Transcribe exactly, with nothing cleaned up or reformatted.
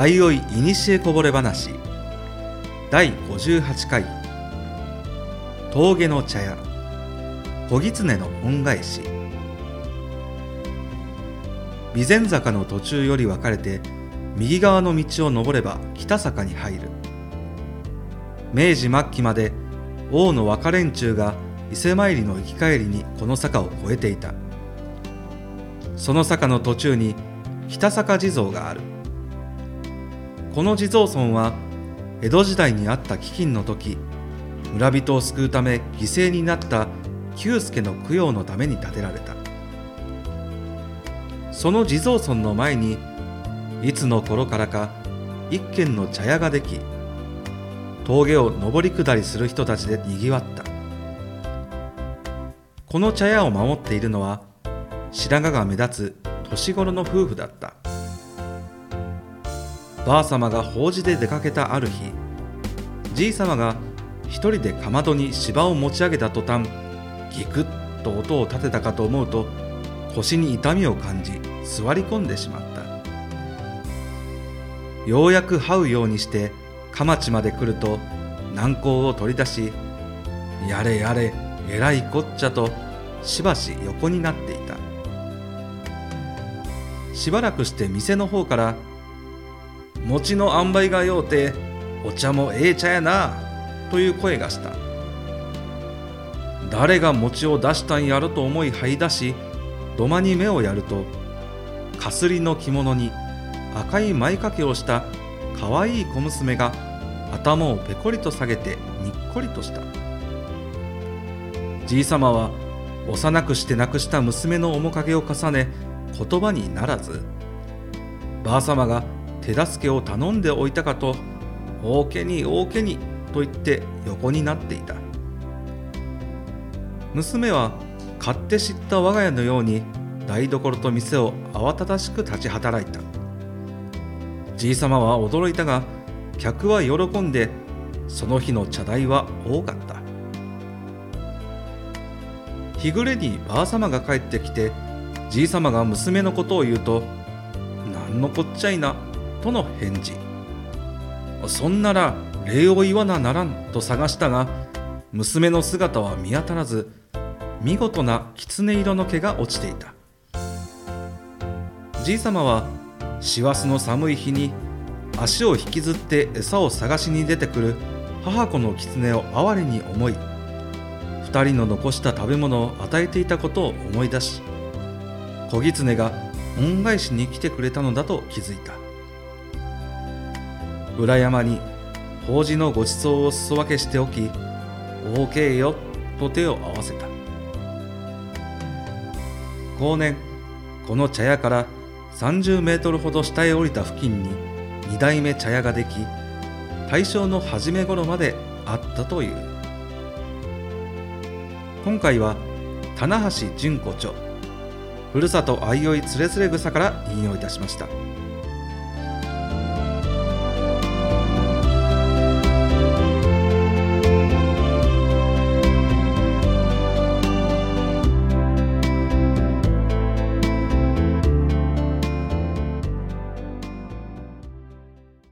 相生いにしえこぼれ話だいごじゅうはちかい、峠の茶屋小狐の恩返し。備前坂の途中より分かれて右側の道を登れば北坂に入る。明治末期まで王の若連中が伊勢参りの行き帰りにこの坂を越えていた。その坂の途中に北坂地蔵がある。この地蔵尊は江戸時代にあった飢饉の時、村人を救うため犠牲になった久助の供養のために建てられた。その地蔵尊の前にいつの頃からか一軒の茶屋ができ、峠を上り下りする人たちでにぎわった。この茶屋を守っているのは白髪が目立つ年頃の夫婦だった。ばあさまが法事で出かけたある日、じいさまが一人でかまどに芝を持ち上げた途端、ギクッと音を立てたかと思うと、腰に痛みを感じ座り込んでしまった。ようやく這うようにして鎌地まで来ると、軟膏を取り出し、やれやれえらいこっちゃとしばし横になっていた。しばらくして店の方から、餅の塩梅がようてお茶もええ茶やなという声がした。誰が餅を出したんやろと思い這い出し、土間に目をやると、かすりの着物に赤い前掛けをしたかわいい小娘が頭をペコリと下げてにっこりとした。じいさまは幼くして亡くした娘の面影を重ね言葉にならず、ばあさまが手助けを頼んでおいたかと、おおけにおおけにと言って横になっていた。娘は勝手知った我が家のように台所と店を慌ただしく立ち働いた。じいさまは驚いたが、客は喜んでその日の茶代は多かった。日暮れにばあさまが帰ってきて、じいさまが娘のことを言うと、なんのこっちゃいなとの返事。そんなら礼を言わなならんと探したが、娘の姿は見当たらず、見事な狐色の毛が落ちていた。じいさまは師走の寒い日に足を引きずって餌を探しに出てくる母子の狐を哀れに思い、二人の残した食べ物を与えていたことを思い出し、小狐が恩返しに来てくれたのだと気づいた。裏山に法事のごちそうを裾分けしておき、おおけえよと手を合わせた。後年、この茶屋からさんじゅうメートルほど下へ降りた付近にに代目茶屋ができ、大正の初め頃まであったという。今回は棚橋純子著、ふるさと相生つれづれ草から引用いたしました。